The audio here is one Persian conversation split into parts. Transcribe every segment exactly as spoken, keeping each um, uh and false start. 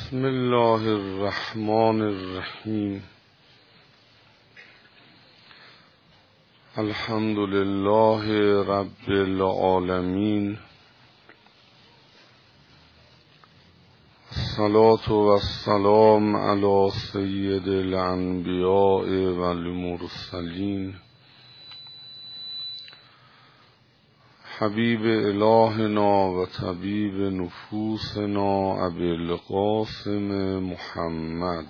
بسم الله الرحمن الرحیم. الحمد لله رب العالمین. الصلاة والسلام علی سید الانبیاء والمرسلین حبیب الهنا و طبیب نفوسنا ابی القاسم محمد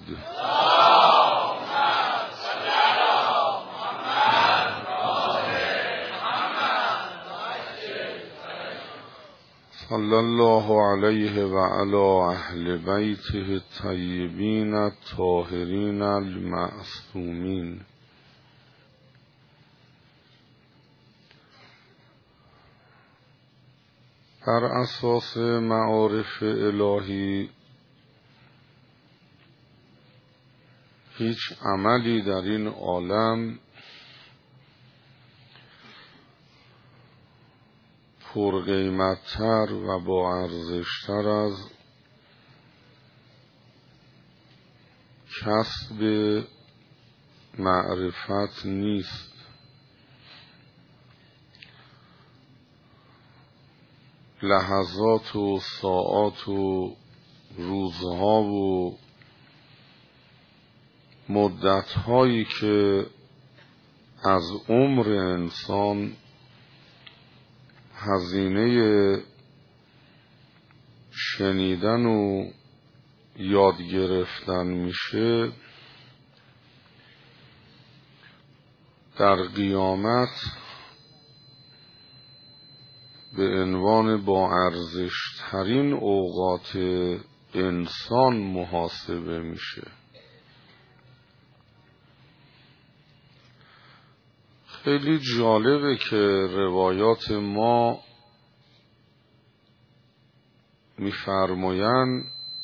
صلی الله علیه و علی اهل بیته الطیبین الطاهرین المعصومین. بر اساس معارف الهی هیچ عملی در این عالم پرقیمت‌تر و با ارزش‌تر از کسب معرفت نیست. لحظات و ساعات و روزها و مدت‌هایی که از عمر انسان هزینه شنیدن و یاد گرفتن میشه، در قیامت به عنوان با ارزش ترین اوقات انسان محاسبه میشه. خیلی جالبه که روایات ما میفرمایند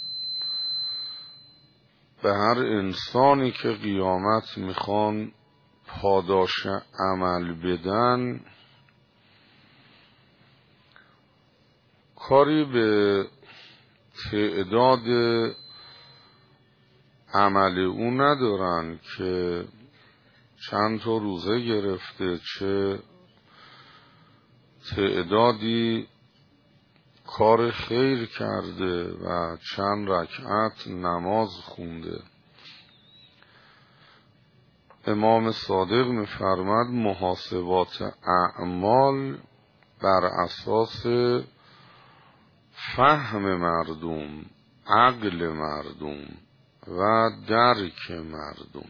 به هر انسانی که قیامت میخوان پاداش عمل بدن، کاری به تعداد عمل او ندارن که چند تا روزه گرفته، چه تعدادی کار خیر کرده و چند رکعت نماز خونده. امام صادق می‌فرماد محاسبات اعمال بر اساس فهم مردم، عقل مردم و درک مردم.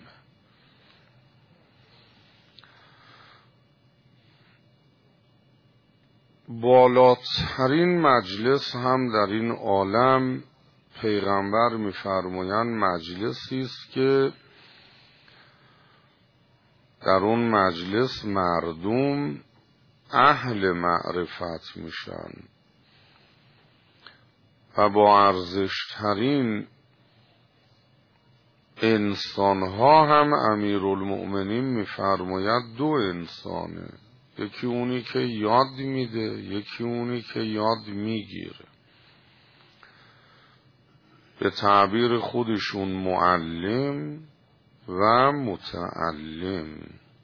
بالاترین مجلس هم در این عالم پیغمبر می‌فرمایند مجلسی است که در اون مجلس مردم اهل معرفت میشن و با ارزشترین انسانها هم امیرالمؤمنین می‌فرماید دو انسانه، یکی اونی که یاد میده، یکی اونی که یاد میگیره. به تعبیر خودشون معلم و متعلم.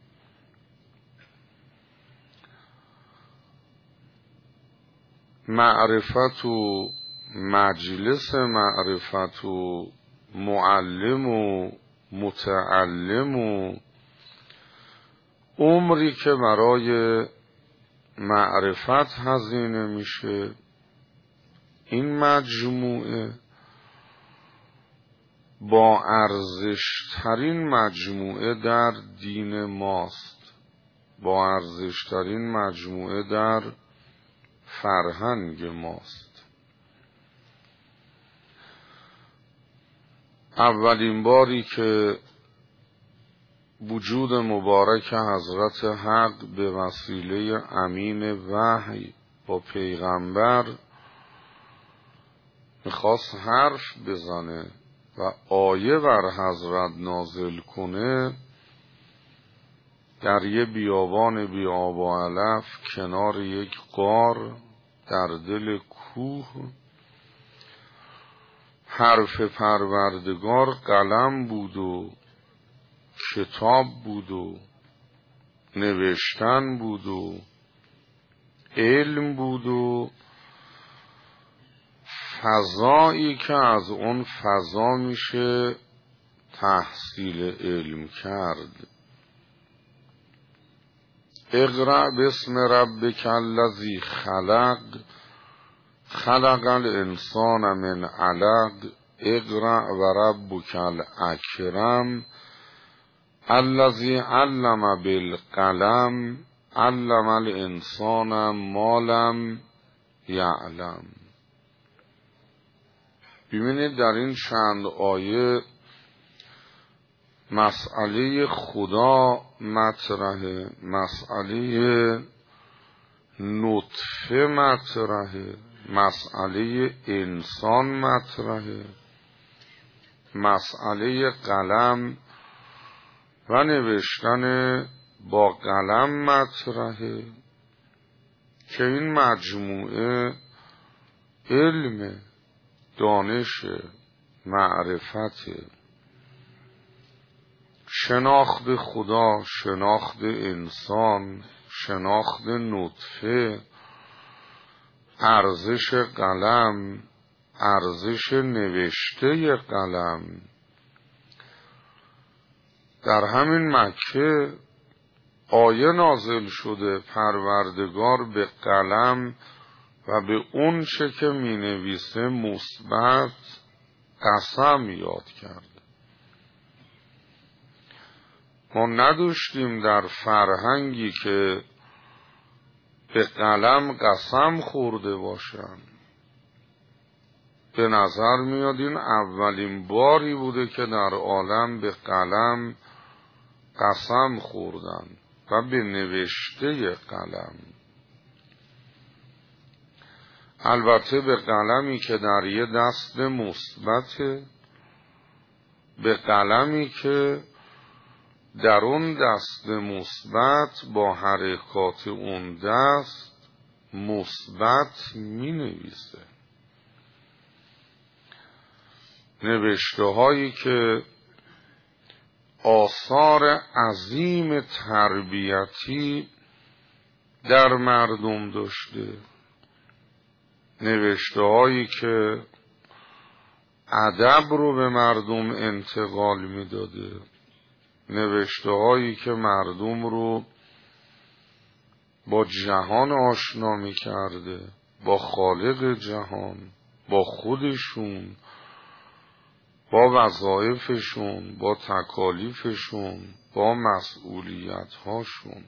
معرفت و مجلس معرفت و معلم و متعلم و عمری که برای معرفت هزینه میشه، این مجموعه با ارزشترین مجموعه در دین ماست، با ارزشترین مجموعه در فرهنگ ماست. اولین باری که وجود مبارک حضرت حق به وسیله امین وحی با پیغمبر میخواست حرف بزنه و آیه بر حضرت نازل کنه، در یه بیابان بی آب و علف کنار یک غار در دل کوه حرف پروردگار قلم بود و کتاب بود و نوشتن بود و علم بود و فضایی که از اون فضا میشه تحصیل علم کرد. اقرأ باسم ربک الذی خلق خلق الانسان من علق اقرأ و ربک الاکرم الذی علم بالقلم علم الانسان ما لم یعلم. ببینید در این چند آیه مسئله خدا مطرحه، مسئله نطفه مطرحه، مسئله انسان مطرحه، مسئله قلم و نوشتن با قلم مطرحه که این مجموعه علم، دانش، معرفت، شناخت خدا، شناخت انسان، شناخت نطفه، ارزش قلم، ارزش نوشته قلم. در همین مکه آیه نازل شده پروردگار به قلم و به اون چه که می نویسه مثبت قسم یاد کرد. ما نداشتیم در فرهنگی که به قلم قسم خورده باشن. به نظر میاد این اولین باری بوده که در عالم به قلم قسم خوردن و به نوشته قلم. البته به قلمی که در یه دست مثبته، به قلمی که در اون دست مثبت با حرکات اون دست مثبت می نویسه. نوشته هایی که آثار عظیم تربیتی در مردم داشته، نوشته هایی که ادب رو به مردم انتقال می داده، نوشته هایی که مردم رو با جهان آشنا می کرده، با خالق جهان، با خودشون، با وظایفشون، با تکالیفشون، با مسئولیت هاشون.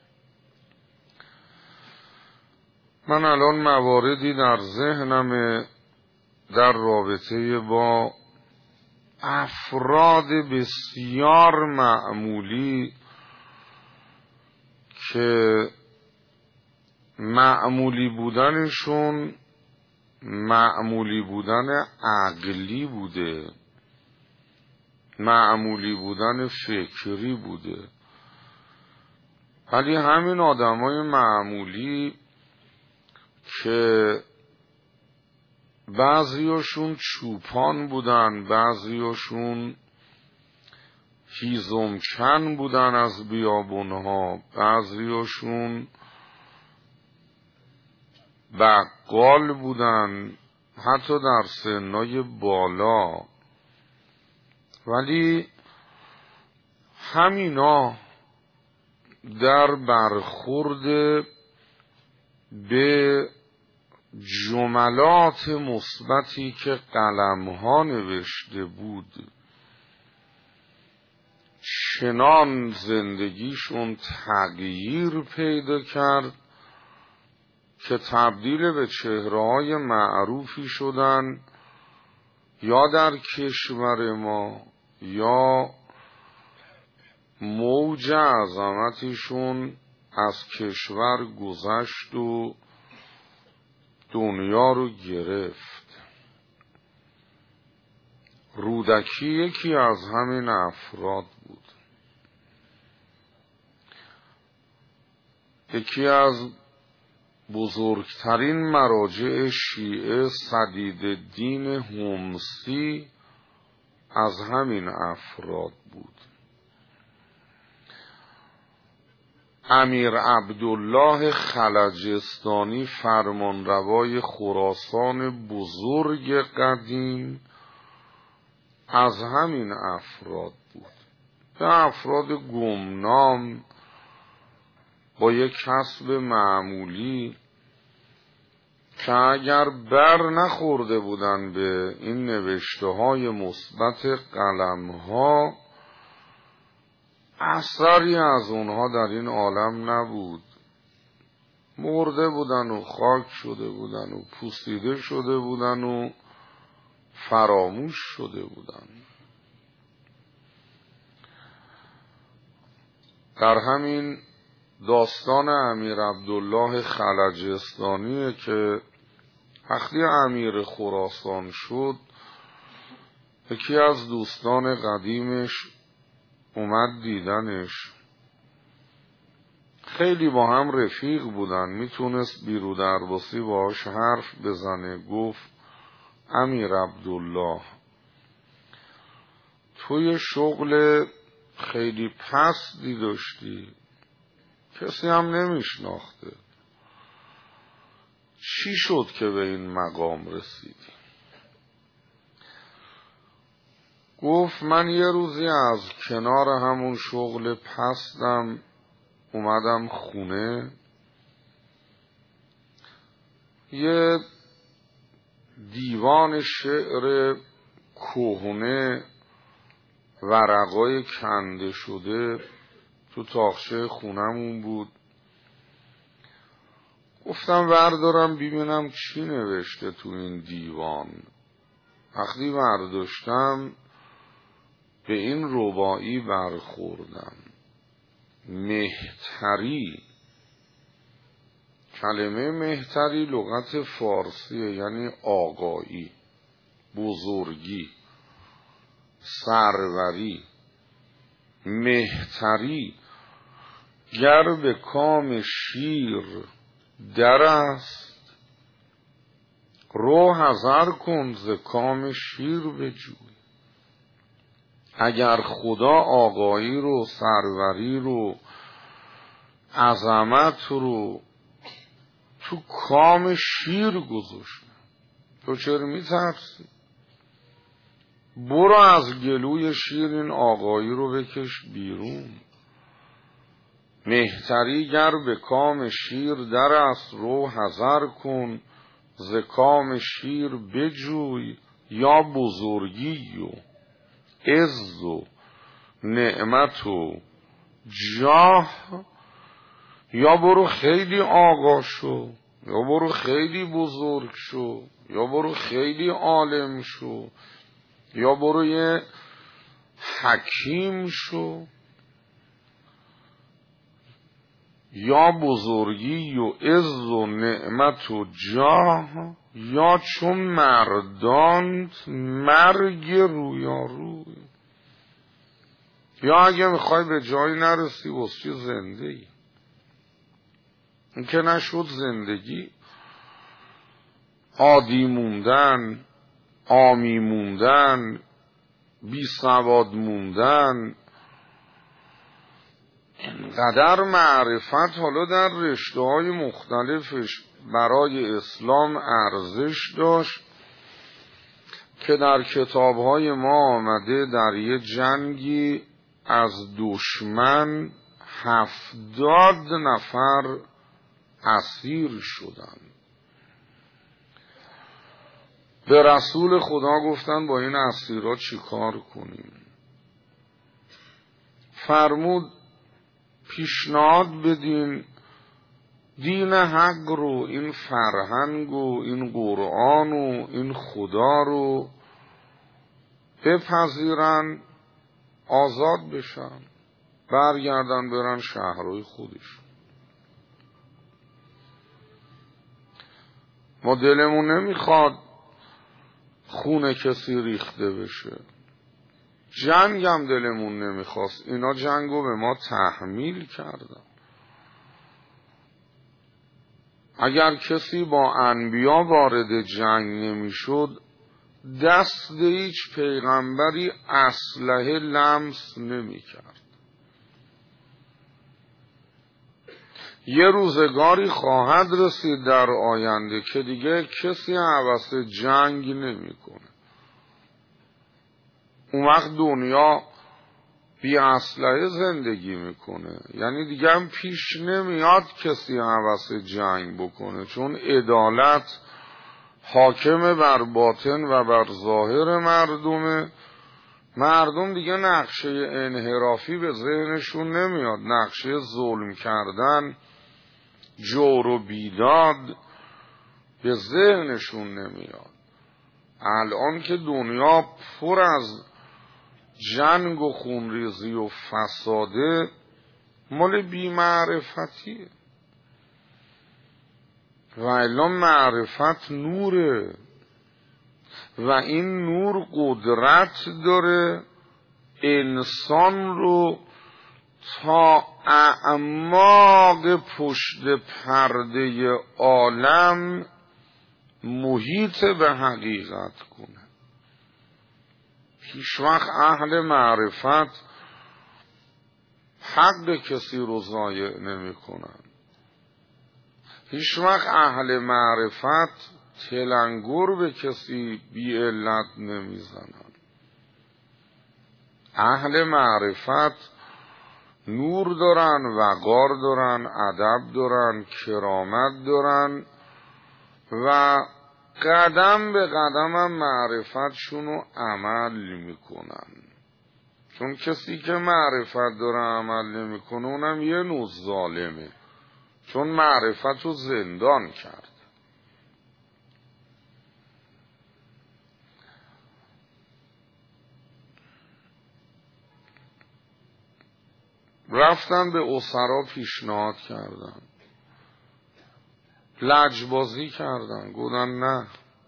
من الان مواردی در ذهنم در رابطه با افراد بسیار معمولی که معمولی بودنشون معمولی بودن عقلی بوده، معمولی بودن فکری بوده، ولی همین آدمای معمولی که بعضیاشون چوپان بودن، بعضیاشون هیزمچن بودن از بیابونها، بعضیاشون بقال بودن، حتی در سنای بالا، ولی همینا در برخورد به جملات مثبتی که قلم‌ها نوشته بود چنان زندگیشون تغییر پیدا کرد که تبدیل به چهره‌های معروفی شدن، یا در کشور ما یا موج عظمتشون از کشور گذشت و دنیا رو گرفت. رودکی یکی از همین افراد بود. یکی از بزرگترین مراجع شیعه سدیدالدین حمصی از همین افراد بود. امیر عبدالله خلجستانی فرمانروای خراسان بزرگ قدیم از همین افراد بود. به افراد گمنام با یک کسب معمولی که اگر بر نخورده بودن به این نوشته های مثبت قلم ها، اثری از اونها در این عالم نبود. مرده بودن و خاک شده بودن و پوسیده شده بودن و فراموش شده بودن. در همین داستان امیر عبدالله خلجستانی که وقتی امیر خراسان شد، یکی از دوستان قدیمش اومد دیدنش. خیلی با هم رفیق بودن، میتونست بیرو درباسی باهاش حرف بزنه. گفت امیر عبدالله، توی شغل خیلی پستی داشتی، کسی هم نمیشناخته، چی شد که به این مقام رسیدی؟ گفت من یه روزی از کنار همون شغل پستم اومدم خونه، یه دیوان شعر کهنه ورقای کنده شده تو تاقچه خونمون بود. گفتم وردارم ببینم چی نوشته تو این دیوان. وقتی برداشتم به این رباعی برخوردم: مهتری. کلمه مهتری لغت فارسیه، یعنی آقایی، بزرگی، سروری. مهتری گر به کام شیر در است، رو حذر کن ز کام شیر بجوی. اگر خدا آقایی رو، سروری رو، عظمت رو تو کام شیر گذاشته، تو چرا میترسی؟ برو از گلوی شیر این آقایی رو بکش بیرون. مهتری گر به کام شیر در است، رو حذر کن ز کام شیر بجوی. یا بزرگی و عز و نعمت و جاه، یا برو خیلی آقا شو، یا برو خیلی بزرگ شو، یا برو خیلی عالم شو، یا برو یه حکیم شو. یا بزرگی و عز و نعمت و جاه، یا چون مردانت مرگ رویاروی. یا اگه میخوای به جایی نرسی واسه چی زنده ای؟ این که نشد زندگی. عادی موندن، عامی موندن، بی سواد موندن. اینقدر معرفت حالا در رشته های مختلفش برای اسلام ارزش داشت که در کتاب های ما آمده در یه جنگی از دشمن هفتاد نفر اسیر شدن. به رسول خدا گفتن با این اسیرها چی کار کنیم؟ فرمود پیشنهاد بدین دین حق رو، این فرهنگ و این قرآن و این خدا رو بپذیرن، آزاد بشن، برگردن برن شهرهای خودش. ما دلمون نمیخواد خون کسی ریخته بشه، جنگ هم دلمون نمیخواست، اینا جنگو به ما تحمیل کردن. اگر کسی با انبیا وارد جنگ نمیشد، دست هیچ پیغمبری اسلحه لمس نمیکرد. یه روزگاری خواهد رسید در آینده که دیگه کسی هوس جنگ نمیکنه. اون وقت دنیا بی اسلحه زندگی میکنه، یعنی دیگه هم پیش نمیاد کسی هوس جنگ بکنه، چون عدالت حاکم بر باطن و بر ظاهر مردمه. مردم دیگه نقشه انحرافی به ذهنشون نمیاد، نقشه ظلم کردن، جور و بیداد به ذهنشون نمیاد. الان که دنیا پر از جنگ و خونریزی و فساده، مال بی‌معرفتیه. و الا معرفت نوره و این نور قدرت داره انسان رو تا اعماق پشت پرده عالم محیط به حقیقت کنه. هیچ وقت اهل معرفت حق کسی رو ضایع نمی کنن. هیچ وقت اهل معرفت تلنگر به کسی بی علت نمی زنن. اهل معرفت نور دارن، وقار دارن، ادب دارن، کرامت دارن و قدم به قدم هم معرفتشون رو عمل میکنن. چون کسی که معرفت داره عمل نمیکنه اونم یه نوع ظالمه، چون معرفت رو زندان کرد. رفتن به اسرا پیشنهاد کردن، لجبازی کردن، گفتن نه،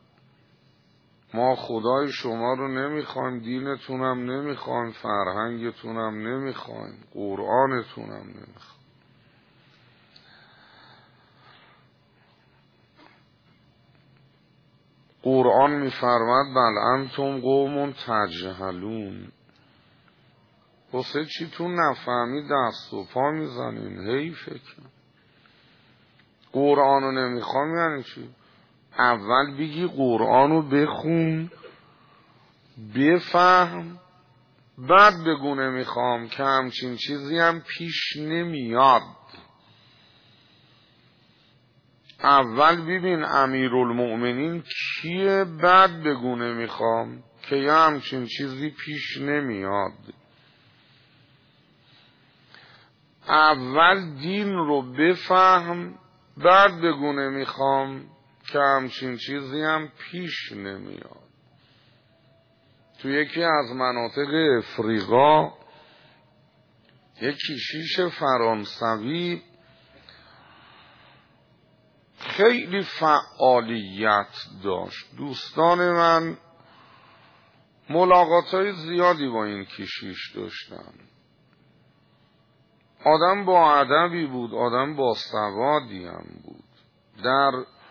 ما خدای شما رو نمیخوایم، دینتونم نمیخوایم، فرهنگتونم نمیخوایم، قرآنتونم نمیخوایم. قرآن میفرماد بل انتم قوم تجهلون، واسه چی تو نفهمی دست و پا میزنین؟ حیفه که قرآنو نمیخوام. یعنی چی؟ اول بگی قرآنو بخون بفهم، بعد بگو نمیخوام، که همچین چیزی هم پیش نمیاد. اول ببین امیرالمؤمنین کیه، بعد بگو نمیخوام، که یه همچین چیزی پیش نمیاد. اول دین رو بفهم، بعد بگو نمیخوام، که همچین چیزی هم پیش نمیاد. تو یکی از مناطق افریقا یک کشیش فرانسوی خیلی فعالیت داشت. دوستان من ملاقاتهای زیادی با این کشیش داشتن. آدم با ادبی بود، آدم با سوادی هم بود. در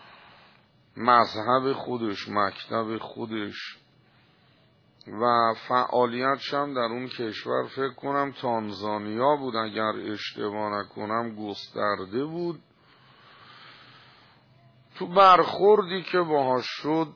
مذهب خودش، مکتب خودش و فعالیتش هم در اون کشور فکر کنم تانزانیا بود اگر اشتباه نکنم، گسترده بود. تو برخوردی که باهاش شد،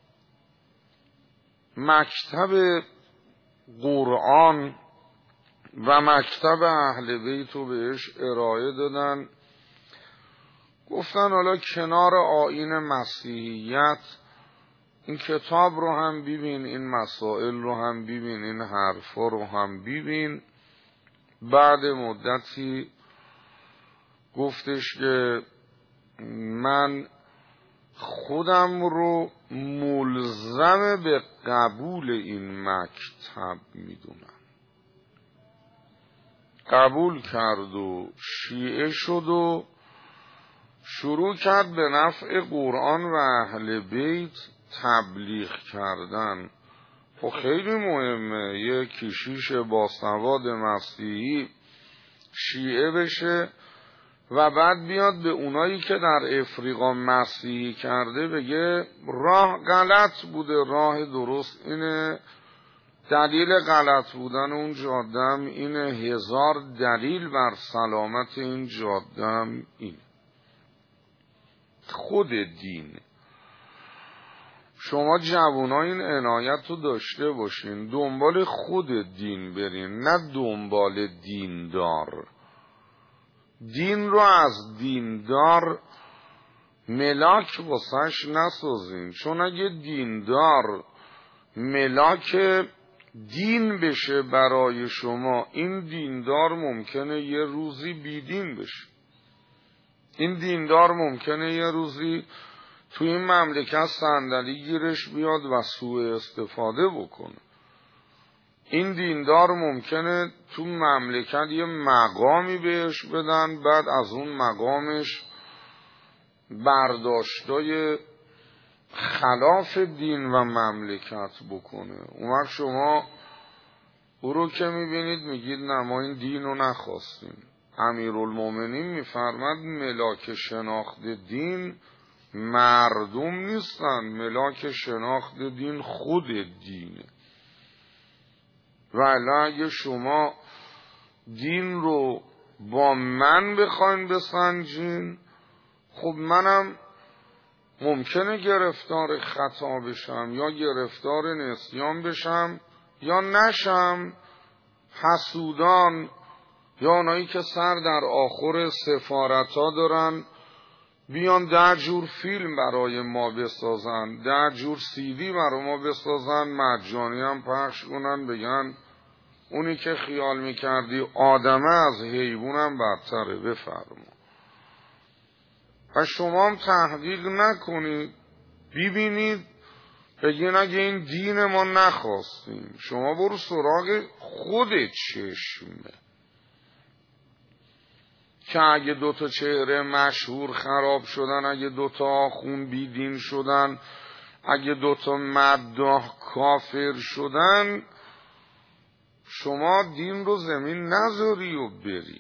مکتب قرآن و مکتب اهل بیت رو بهش ارائه دادن. گفتن حالا کنار آیین مسیحیت این کتاب رو هم ببین، این مسائل رو هم ببین، این حرفا رو هم ببین. بعد مدتی گفتش که من خودم رو ملزم به قبول این مکتب میدونم. قبول کرد و شیعه شد و شروع کرد به نفع قرآن و اهل بیت تبلیغ کردن. خب خیلی مهمه یه کشیش با سواد مسیحی شیعه بشه، و بعد بیاد به اونایی که در افریقا مسیحی کرده بگه راه غلط بوده، راه درست اینه، دلیل غلط بودن اون جادم اینه، هزار دلیل بر سلامت این جادم اینه. خود دین. شما جوونا این عنایت رو داشته باشین، دنبال خود دین برین، نه دنبال دیندار. دین رو از دیندار ملاک واسش نسازین، چون اگه دیندار ملاک دین بشه برای شما، این دیندار ممکنه یه روزی بیدین بشه. این دیندار ممکنه یه روزی تو این مملکت صندلی گیرش بیاد و سوء استفاده بکنه. این دیندار ممکنه تو مملکت یه مقامی بهش بدن، بعد از اون مقامش برداشتای خلاف دین و مملکت بکنه. اون وقت شما او رو که میبینید میگید نه ما این دین رو نخواستیم. امیرالمومنین میفرماد ملاک شناخت دین مردم نیستن، ملاک شناخت دین خود دینه. ولی اگه شما دین رو با من بخواین بسنجین، خب منم ممکنه گرفتار خطا بشم یا گرفتار نسیان بشم یا نشم. حسودان یا اونایی که سر در آخر سفارت ها دارن بیان ده جور فیلم برای ما بسازن، ده جور سیدی برای ما بسازن، مجانی هم پخش کنن، بگن اونی که خیال میکردی آدمه از حیوان هم بدتره، بفرما. و شما هم تحقیق نکنید، ببینید، بگین اگه این دین ما نخواستیم. شما برو سراغ خود چشمه که اگه دوتا چهره مشهور خراب شدن، اگه دوتا آخون بیدین شدن، اگه دوتا مداح کافر شدن، شما دین رو زمین نذاری و بری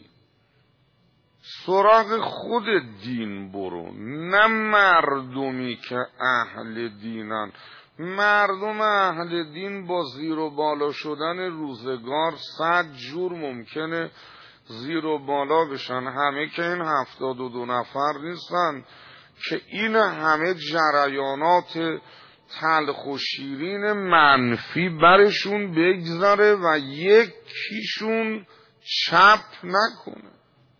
سراغ خود دین برو، نه مردمی که اهل دینن. مردم اهل دین با زیر و بالا شدن روزگار صد جور ممکنه زیر و بالا بشن. همه که این هفتاد و دو نفر نیستن که این همه جریانات تلخ و شیرین منفی برشون بگذره و یکیشون چپ نکنه.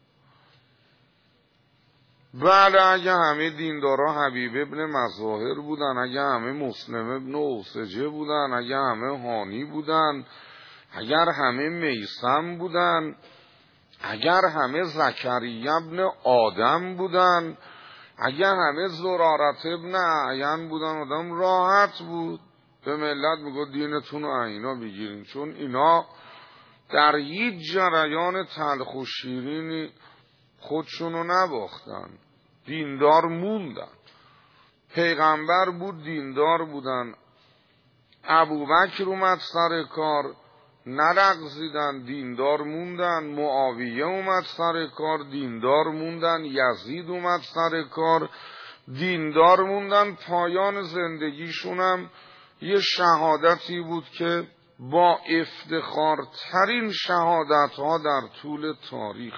بله اگه همه دیندارا حبیب ابن مظاهر بودن، اگه همه مسلم ابن اوسجه بودن، اگه همه هانی بودن، اگر همه میسم بودن، اگر همه زکریا ابن آدم بودن، اگر همه زرارت ابن اعین بودن، آدم راحت بود. به ملت میگو دینتون رو اینا بگیرین، چون اینا در هیچ جریان تلخ و شیرینی خودشونو نباختن، دیندار موندن. پیغمبر بود دیندار بودن، ابوبکر اومد سر کار نلغزیدن، دیندار موندن. معاویه اومد سر کار دیندار موندن. یزید اومد سر کار دیندار موندن. پایان زندگیشونم یه شهادتی بود که با افتخارترین شهادتها در طول تاریخ.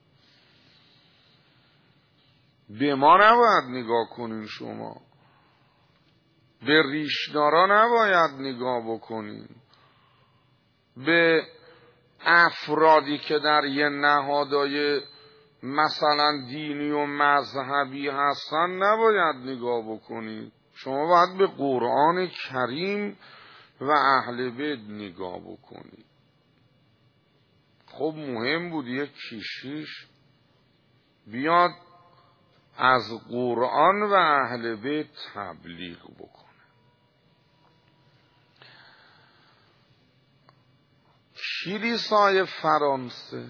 به ما نباید نگاه کنین، شما به ریشدارا نباید نگاه بکنین، به افرادی که در یه نهادهای مثلا دینی و مذهبی هستن نباید نگاه بکنید. شما باید به قرآن کریم و اهل بیت نگاه بکنید. خب مهم بود یک کشیش بیاد از قرآن و اهل بیت تبلیغ بکنه. کلیسای فرانسه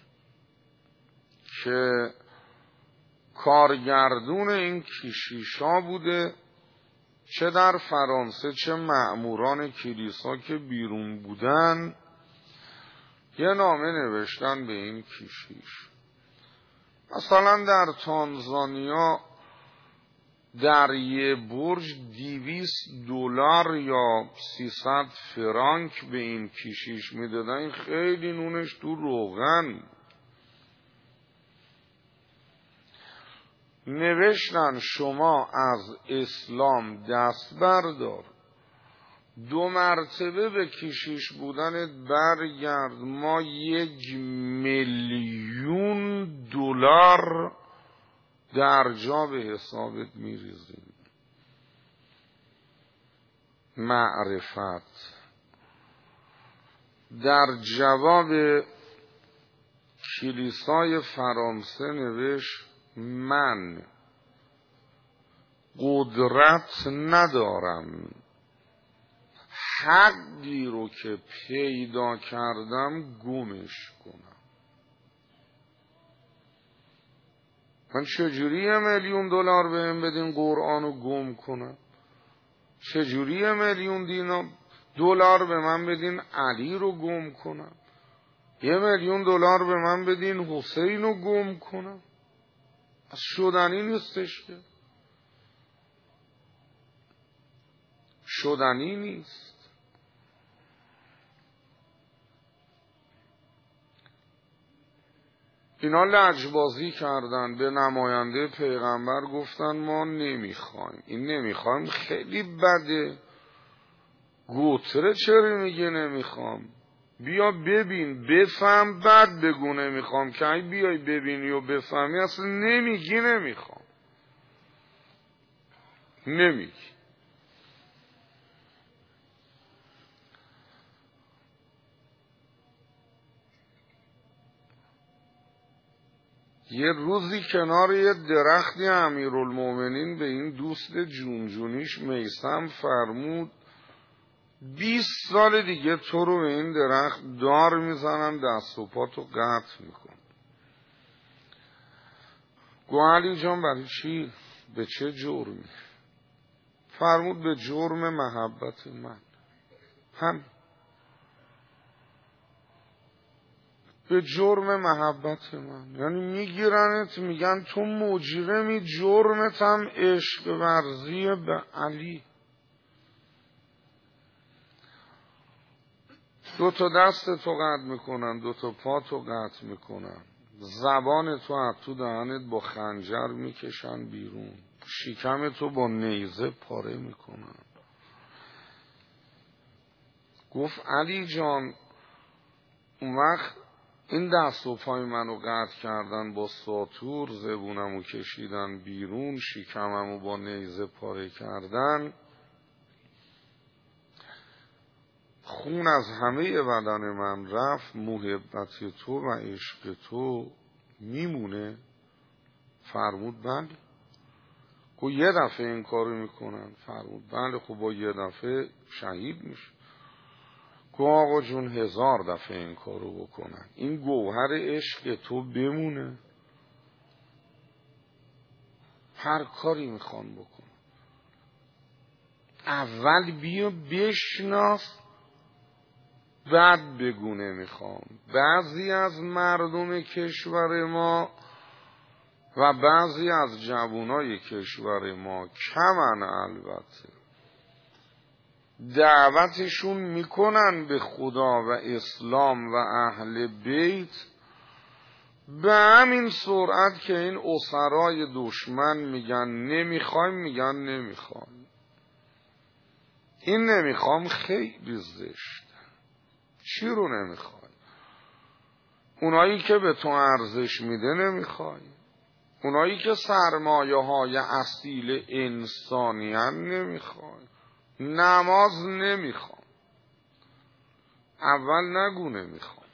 که کارگردون این کشیشا بوده، چه در فرانسه چه مأموران کلیسا که بیرون بودن، یه نامه نوشتن به این کشیش مثلا در تانزانیا در یه برج دویست دلار یا سیصد فرانک به این کشیش میدادن. این خیلی نونش تو روغن. نوشتن شما از اسلام دست بردار، دو مرتبه به کشیش بودنت برگرد، ما یک میلیون دلار در جا به حسابت میریزیم. معرفت. در جواب کلیسای فرانسه نوشت من قدرت ندارم حقی رو که پیدا کردم گمش کنم. من چجوری یه میلیون دلار بهم بدین قرآن رو گم کنم؟ چجوری یه میلیون دینا دلار به من بدین علی رو گم کنم؟ یه میلیون دلار به من بدین حسین رو گم کنم؟ از شدنی نیستش که، شدنی نیست. اینا لجبازی کردن، به نماینده پیغمبر گفتن ما نمیخوایم. این نمیخوایم خیلی بده. گوتره چرا میگه نمیخوام؟ بیا ببین بفهم بعد بگو نمیخوام، که ای بیای ببینی و بفهمی اصلا نمیگی نمیخوام. نمیگی. یه روزی کنار یه درختی امیرالمومنین به این دوست جونجونیش میثم فرمود بیست سال دیگه تو رو به این درخت دار میزنم، دست و پاتو قطع میکن. گو علی جان برای چی؟ به چه جرمی؟ فرمود به جرم محبت من. هم به جرم محبت من. یعنی میگیرنت میگن تو مجرمی، جرمت هم عشق ورزی به علی. دو تا دست تو قطع میکنن، دو تا پا تو قطع میکنن، زبان تو از تو دهنت با خنجر میکشن بیرون، شکم تو با نیزه پاره میکنن. گفت علی جان اون وقت این دست و پای منو قطع کردن با ساطور، زبونمو کشیدن بیرون، شکممو با نیزه پاره کردن، خون از همه بدن من رفت، محبت تو و عشق تو میمونه؟ فرمود بله. خب یه دفعه این کارو میکنن؟ فرمود بله. خب با یه دفعه شهید میشه. گو آقا جون هزار دفعه این کارو بکنن، این گوهر عشق تو بمونه؟ هر کاری میخوان بکن، اول بیا بشناس بعد بگو نمیخوام. بعضی از مردم کشور ما و بعضی از جوانای کشور ما کمن، البته دعوتشون میکنن به خدا و اسلام و اهل بیت، به همین سرعت که این اسرای دشمن میگن نمیخوایم، میگن نمیخوایم. این نمیخوام خیلی زشت. چی رو نمیخوای؟ اونایی که به تو ارزش میده نمیخوای؟ اونایی که سرمایه های اصیل انسانیت نمیخوای؟ نماز نمیخوام. اول نگو نمیخوام،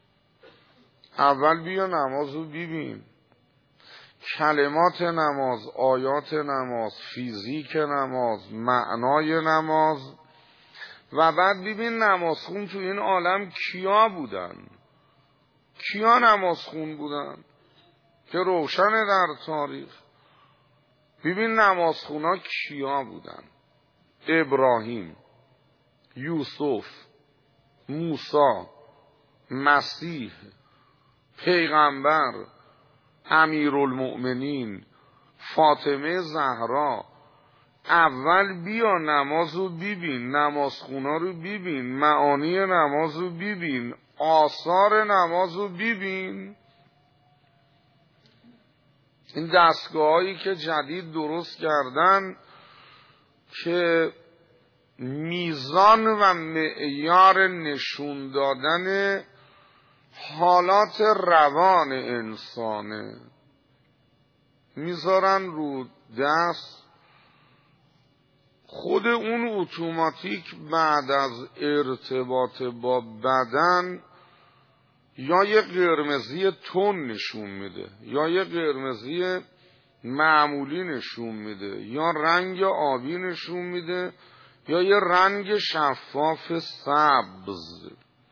اول بیا نمازو ببین، کلمات نماز، آیات نماز، فیزیک نماز، معنای نماز، و بعد ببین نمازخون تو این عالم کیا بودن، کیا نمازخون بودن که روشن در تاریخ. ببین نمازخونا کیا بودن: ابراهیم، یوسف، موسی، مسیح، پیغمبر، امیرالمؤمنین فاطمه زهرا اول بیا نمازو ببین، نمازخونا رو ببین، معانی نمازو ببین، آثار نمازو ببین. این دستگاهایی که جدید درست کردن که میزان و معیار نشون دادن حالات روان انسانه، میذارن رو دست، خود اون اتوماتیک بعد از ارتباط با بدن یا یه قرمزی تون نشون میده یا یه قرمزی معمولی نشون میده یا رنگ آبی نشون میده یا یه رنگ شفاف سبز.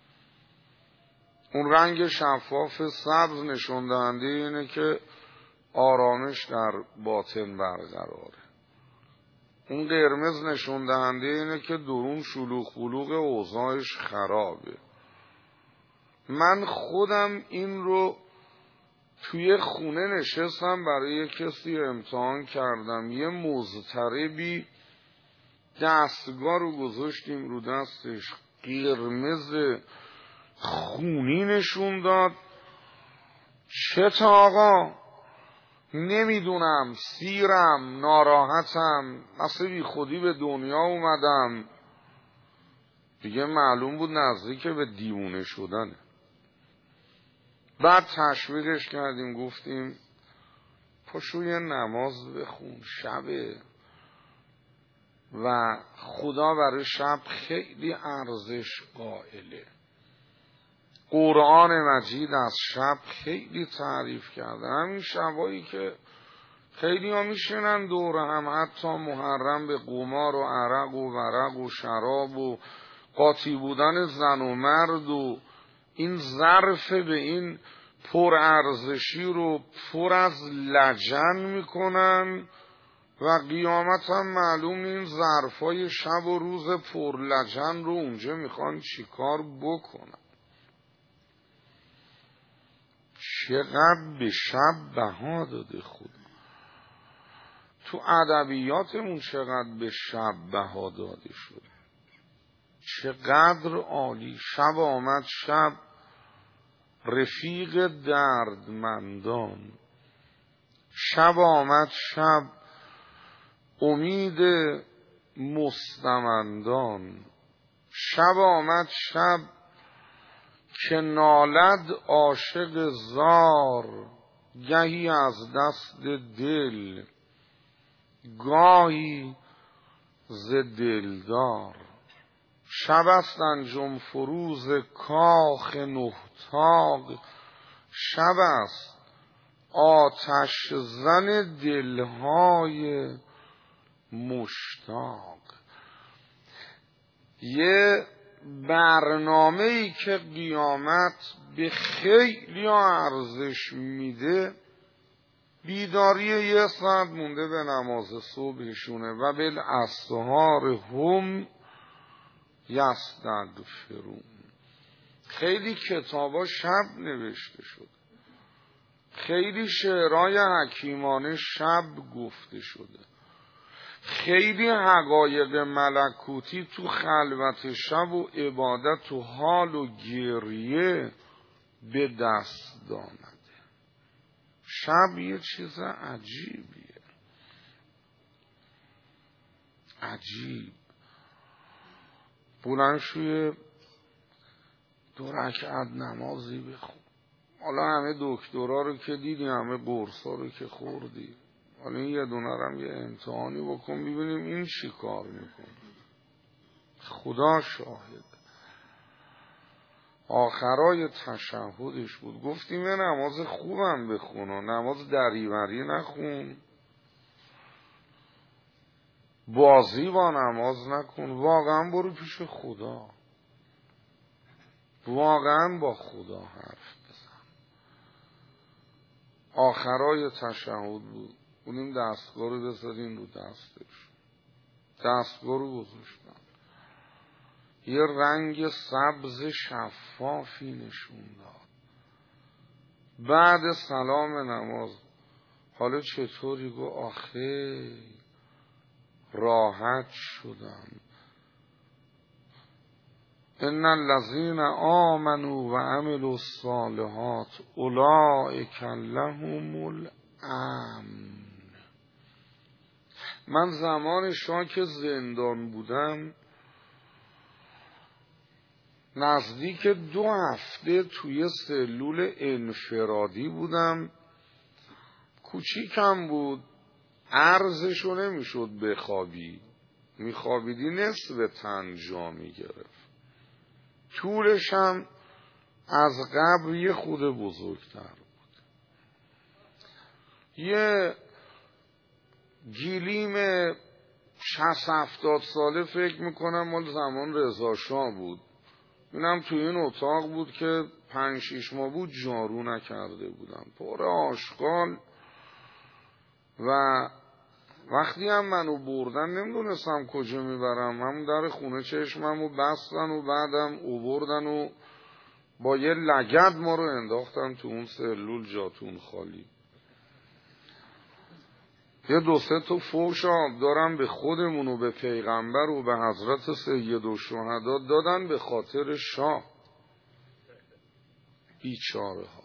اون رنگ شفاف سبز نشون دهنده اینه که آرامش در باطن برقراره. اون قرمز نشون دهنده اینه که درون شلوغ بلوغ اوضاعش خرابه. من خودم این رو توی خونه نشستم برای کسی امتحان کردم، یه مضطربی دستگاه رو گذاشتیم رو دستش، قرمز خونی نشون داد. چه آقا نمیدونم، سیرم، ناراحتم، مثل بی خودی به دنیا اومدم. دیگه معلوم بود نزدیک به دیوونه شدنه. بعد تشویقش کردیم، گفتیم پاشو یه نماز بخون، شبه و خدا برای شب خیلی ارزش قائله. قرآن مجید از شب خیلی تعریف کرده. همین شبایی که خیلی ها میشنن دور هم، حتی محرم به قمار و عرق و ورق و شراب و قاطی بودن زن و مرد و این ظرف به این پر ارزشی رو پر از لجن میکنن و قیامت هم معلوم این ظرفای شب و روز پر لجن رو اونجا میخوان چیکار بکنن. چقدر به شب بها داده خدا. تو ادبیاتمون چقدر به شب بها داده شده. چقدر عالی. شب آمد شب رفیق دردمندان، شب آمد شب امید مستمندان، شب آمد شب که نالد عاشق زار، گهی از دست دل گاهی ز دلدار. شب است انجم فروز کاخ نهتاق، شب است آتش زن دلهای مشتاق. یه برنامه ای که قیامت به خیلی ارزش میده، بیداری یه ساعت مونده به نماز صبحشونه و بالاسحار هم یستغفرون. خیلی کتابا شب نوشته شده، خیلی شعرهای حکیمانه شب گفته شده، خیلی حقایق ملکوتی تو خلوت شب و عبادت و حال و گریه به دست آمده. شب یه چیز عجیبیه، عجیب. بلند شوی دو رکعت نمازی بخون. حالا همه دکترا رو که دیدی، همه قرصا رو که خوردی، حالا این یه دونه رو هم یه امتحانی بکن ببینیم این چی کار میکنه. خدا شاهد. آخرای تشهدش بود گفتیم یه نماز خوبم بخون و نماز دریوری نخون، بازی با نماز نکن، واقعا برو پیش خدا، واقعا با خدا حرف بزن. آخرای تشهد بود، اونیم دستگاه رو بذارین رو دستش، دستگاه رو گذاشتن، یه رنگ سبز شفافی نشون داد. بعد سلام نماز حالا چطوری؟ گو آخه راحت شدم. ان الذین آمنوا و عملوا الصالحات اولئک لهم الامن. من زمان شاه که زندان بودم نزدیک دو هفته توی سلول انفرادی بودم. کوچیکم بود، عرضشو نمیشد بخوابی، میخوابیدی نصف تن جا میگرفت. طولش هم از قبل یه خود بزرگتر بود. یه گیلیم شصت هفتاد ساله فکر میکنم مال زمان رضا شاه بود. اینم توی این اتاق بود که پنج شیش ماه بود جارو نکرده بودم، پر آشغال. و وقتی هم منو بردن نمیدونستم کجا میبرم، همون در خونه چشممو بستن و بعدم اووردن و با یه لگد ما رو انداختن تو اون سلول جاتون خالی. یه دو سه تا فوش دارم به خودمون و به پیغمبر و به حضرت سید و شهدا دادن به خاطر شاه. بیچاره ها.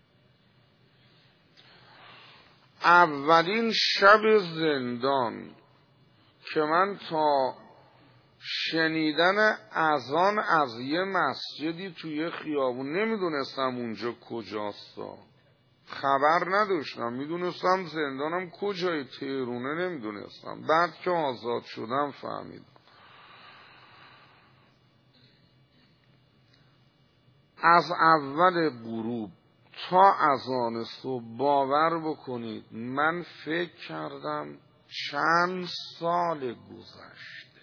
اولین شب زندان که من تا شنیدن اذان از یه مسجدی توی خیابون، نمیدونستم اونجا کجاست، خبر نداشتم، میدونستم زندانم کجای تهرونه نمیدونستم. بعد که آزاد شدم فهمیدم. از اول غروب تا اذان صبح باور بکنید من فکر کردم چند سال گذشته،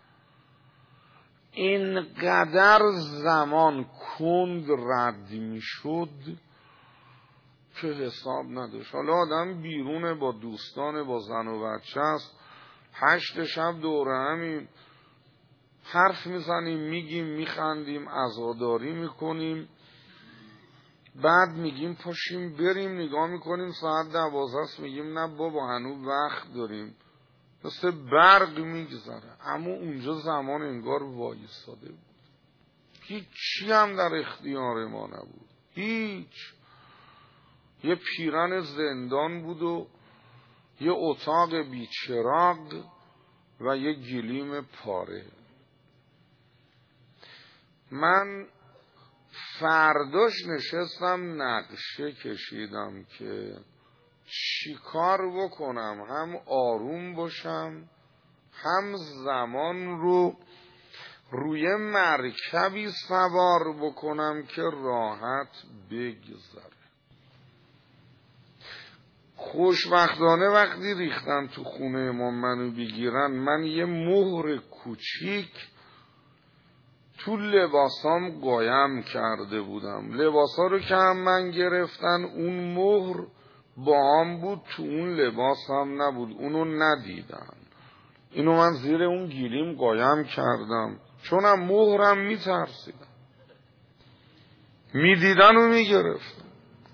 اینقدر زمان کند رد می شد که حساب نداشت. حالا آدم بیرونه با دوستان، با زن و بچه است، هشت شب دوره همین حرف میزنیم، میگیم، میخندیم، عزاداری میکنیم، بعد میگیم پاشیم بریم، نگاه میکنیم ساعت دوازده است، میگیم نه بابا هنوز وقت داریم، مثل برق میگذره. اما اونجا زمان انگار وایستاده بود، هیچی هم در اختیار ما نبود، هیچ. یه پیرن زندان بود و یه اتاق بیچراغ و یه گلیم پاره. من فرداش نشستم نقشه کشیدم که چی کار بکنم، هم آروم باشم، هم زمان رو روی مرکبی سوار بکنم که راحت بگذره. خوشبختانه وقتی ریختن تو خونه ما منو بگیرن، من یه مهر کوچیک تو لباسام قایم کرده بودم. لباسا رو که هم من گرفتن، اون مهر با هم بود، تو اون لباس هم نبود، اونو ندیدن. اینو من زیر اون گیلیم قایم کردم، چون هم مهرم میترسیدم، میدیدن و میگرفتن.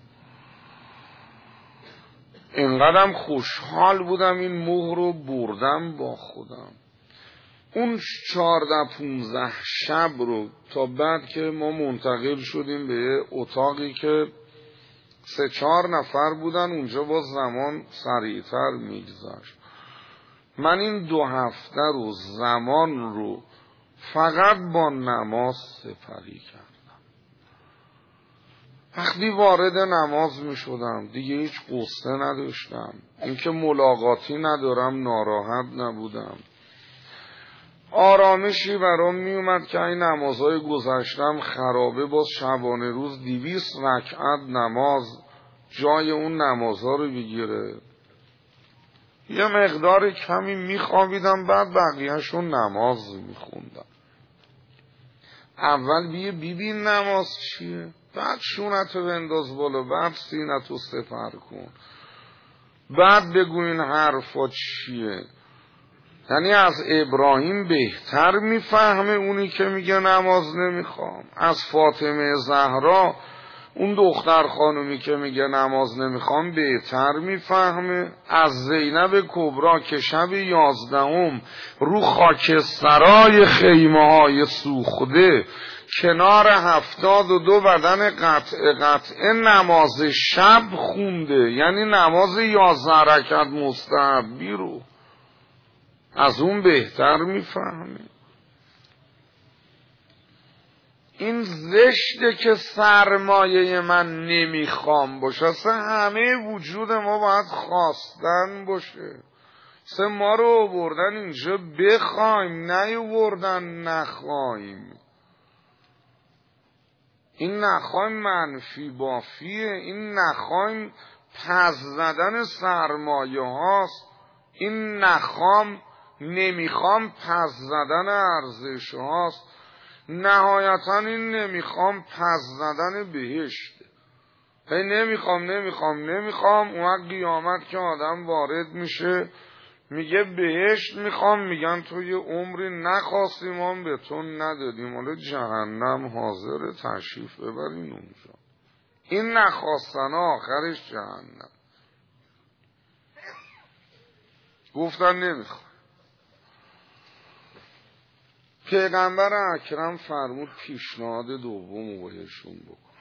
اینقدرم خوشحال بودم این مهر رو بردم با خودم. اون چارده پونزه شب رو تا بعد که ما منتقل شدیم به اتاقی که سه چهار نفر بودن، اونجا با زمان سریعتر میگذشت. من این دو هفته رو زمان رو فقط با نماز سپری کردم. وقتی وارد نماز می شدم دیگه هیچ قصه نداشتم، اینکه ملاقاتی ندارم ناراحت نبودم. آرامشی برام می اومد که این نمازهای گذشتم خرابه، باز شبانه روز دویست رکعت نماز جای اون نمازها رو بگیره. یه مقدار کمی می خوابیدم، بعد بقیهشون نماز می خوندم. اول بیه ببین نماز چیه، بعد شونتو بنداز بالا، بعد سینتو سپر کن، بعد بگو این حرفا چیه. یعنی از ابراهیم بهتر میفهمه اونی که میگه نماز نمیخوام، از فاطمه زهرا اون دختر خانومی که میگه نماز نمیخوام بهتر میفهمه. از زینب کبرا که شب یازدهم رو خاکسترای خیمه های سوخته کنار هفتاد و دو بدن قطع قطع نماز شب خونده، یعنی نماز یازده رکعت مستحبی رو از اون بهتر میفهمه. این زشته که سرمایه من نمیخوام باشه. اصلا همه وجود ما باید خواستن باشه. اصلا ما رو آوردن اینجا بخوایم، نیاوردن نخوایم. این نخوایم منفی بافیه، این نخوایم پس زدن سرمایه هاست، این نخوام نمیخوام پس زدن ارزش هاست، نهایتا این نمیخوام پس زدن بهشت. هی نمیخوام نمیخوام نمیخوام اون وقت قیامت که آدم وارد میشه میگه بهشت میخوام، میگن تو یه عمری نخواستی ما به تو ندادیم، حالا جهنم حاضر تشریف ببرین اونجا. این نخواستن آخرش جهنم. گفتن نمیخوام. پیغمبر اکرم فرمود پیشنهاد دومو بهشون بکن،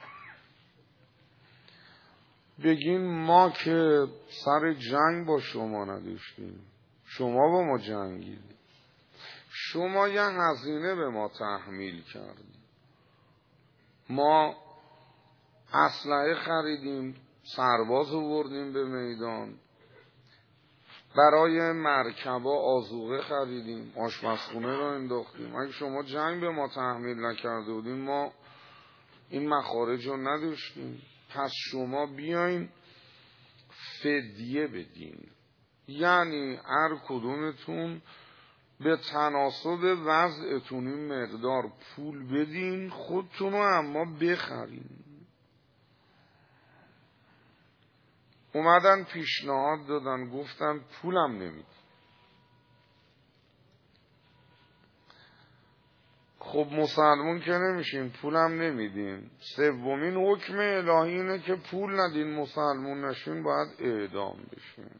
بگین ما که سر جنگ با شما نداشتیم، شما با ما جنگیدید، شما یه هزینه به ما تحمیل کردید، ما اسلحه خریدیم، سرباز آوردیم به میدان، برای مرکبا آذوقه خریدیم، آشپزخونه رو انداختیم. اگه شما جنگ به ما تحمیل نکرده بودیم ما این مخارج رو نداشتیم. پس شما بیاین فدیه بدین، یعنی هر کدومتون به تناسب وضعتون این مقدار پول بدین، خودتون رو اما بخرین. اومدن پیشنهاد دادن، گفتن پولم نمیدین. خب مسلمون که نمیشین، پولم نمیدین. سومین حکم الهی اینه که پول ندین مسلمون نشین باید اعدام بشین.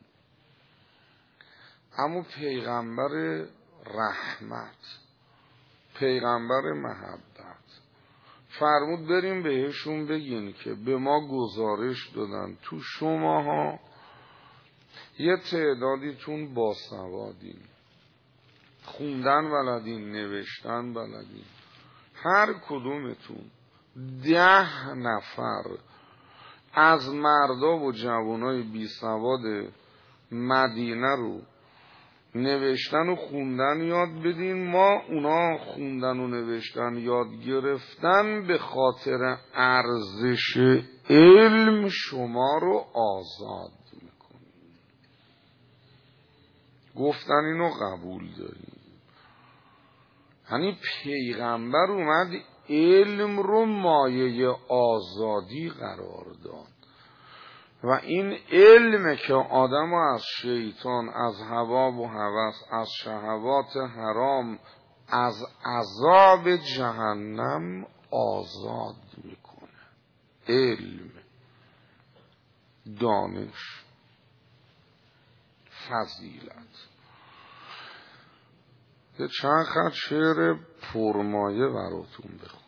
اما پیغمبر رحمت، پیغمبر محبت فرمود بریم بهشون بگین که به ما گزارش دادن تو شماها یه تعدادیتون باسوادین، خوندن بلدین، نوشتن بلدین، هر کدومتون ده نفر از مردا و جوانای بی سواد مدینه رو نوشتن و خوندن یاد بدین. ما اونا خوندن و نوشتن یاد گرفتن به خاطر ارزش علم شما رو آزاد میکنیم. گفتن اینو قبول داریم. یعنی پیغمبر اومد علم رو مایه آزادی قرار داد و این علم که آدم از شیطان، از هوا و هوس، از شهوات حرام، از عذاب جهنم آزاد میکنه. علم، دانش، فضیلت. یه چند خط شعر پرمایه براتون بخونم.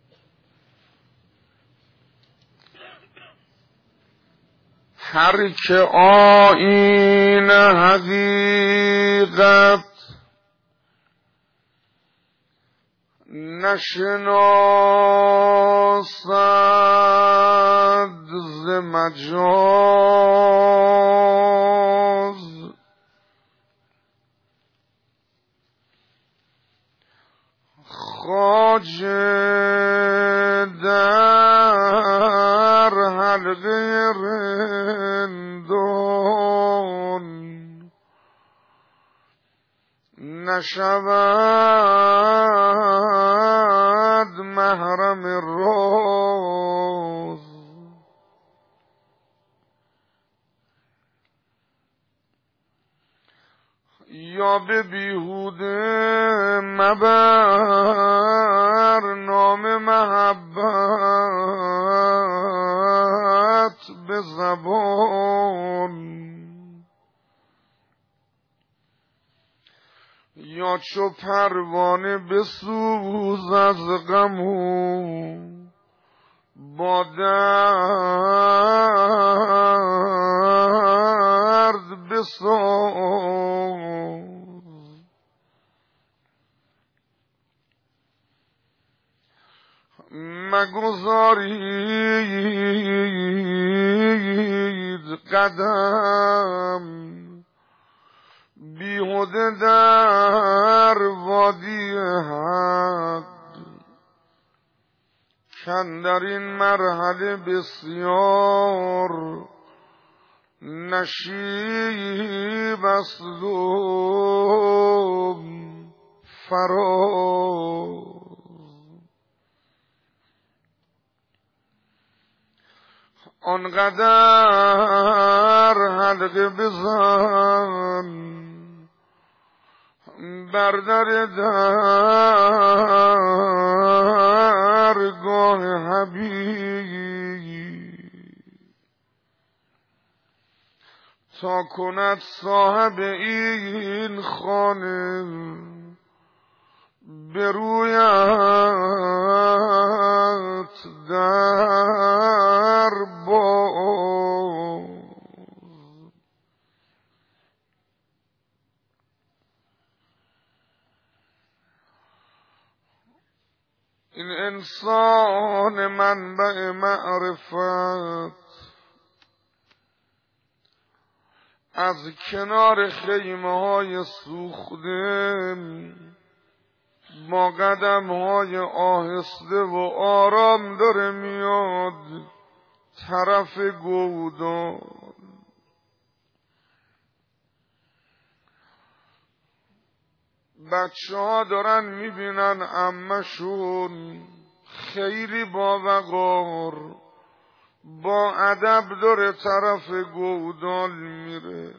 هر که آیین حقیقت نشناسد ز مجاز، خواجه در حلقه رندان نشود محرم راز. یا به بیهوده مبر نام محبت زبان یا چو پروانه بسوز از غم و با درد بساز مگذارید قدم بیهوده در وادی حق کاندر این مرحله بسیار نشیب است و فراز آنقدر حلقه بزن بر در درگاه حبیب تا کند صاحب این خانه برویت در باز این انسان منبع معرفت از کنار خیمه های سوخته با قدم های آهسته و آرام داره میاد طرف گودال. بچه ها دارن میبینن عمشون خیلی با وقار با ادب داره طرف گودال میره.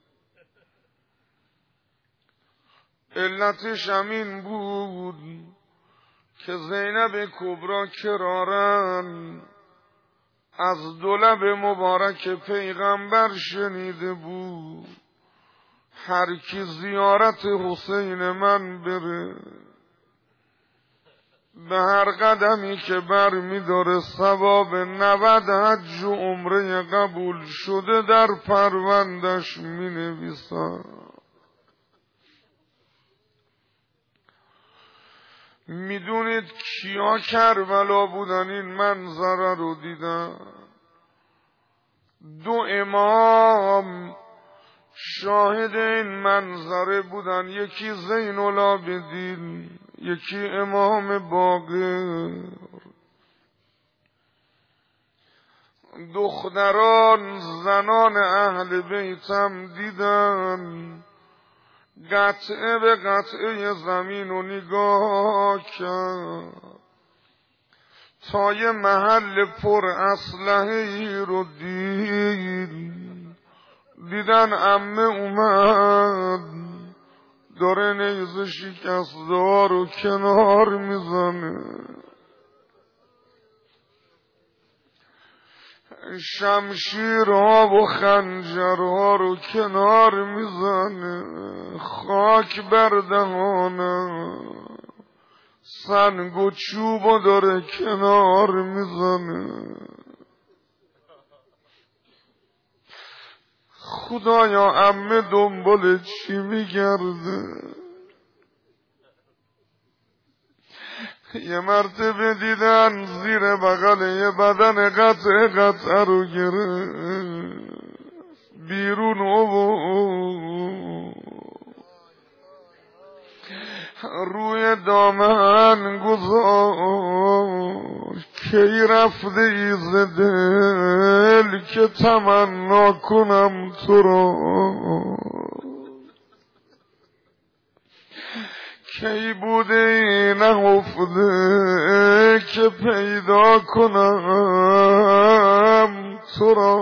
علتش همین بود که زینب کبرا کرارن از دو لب مبارک پیغمبر شنیده بود هر کی زیارت حسین من بره به هر قدمی که بر می داره ثواب نود حج و عمره قبول شده در پروندش می نویسن. می دونید کیا کربلا بودن این منظره رو دیدن؟ دو امام شاهد این منظره بودن، یکی زین العابدین یکی امام باقر. دختران زنان اهل بیتم دیدن قطعه به قطعه زمین و نگاه کرد تا یه محل پر اسلحه ای رو دید. دیدن عمه اومد داره نیزه شکسته‌ها رو کنار میزنه، شمشیرها و خنجرها رو کنار میزنه، خاک بر دهانه، سنگ و چوبو داره کنار میزنه. خدایا عمه دنبال چی میگرده؟ یه مرتبه دیدن زیر بغل یه بدن قطعه قطعه رو گره بیرون و روی دامن گذار کی رفته ایز دل که تمنا کنم تو را، کی بوده نهفته که پیدا کنم تو را.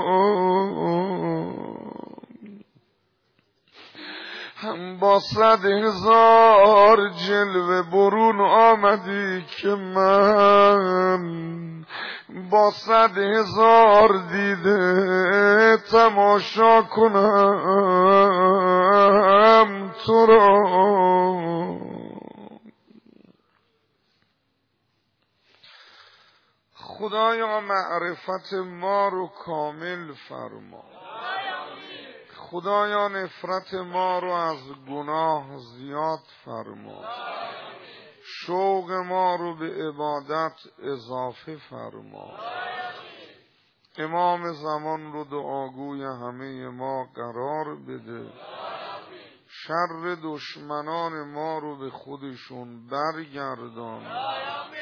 هم با صد هزار جلوه برون آمدی که من با صد هزار دیده تماشا کنم تو را. خدایا معرفت ما رو کامل فرما. خدایا نفرت ما رو از گناه زیاد فرما. شوق ما رو به عبادت اضافه فرما. امام زمان رو دعاگوی همه ما قرار بده. شر دشمنان ما رو به خودشون برگردان.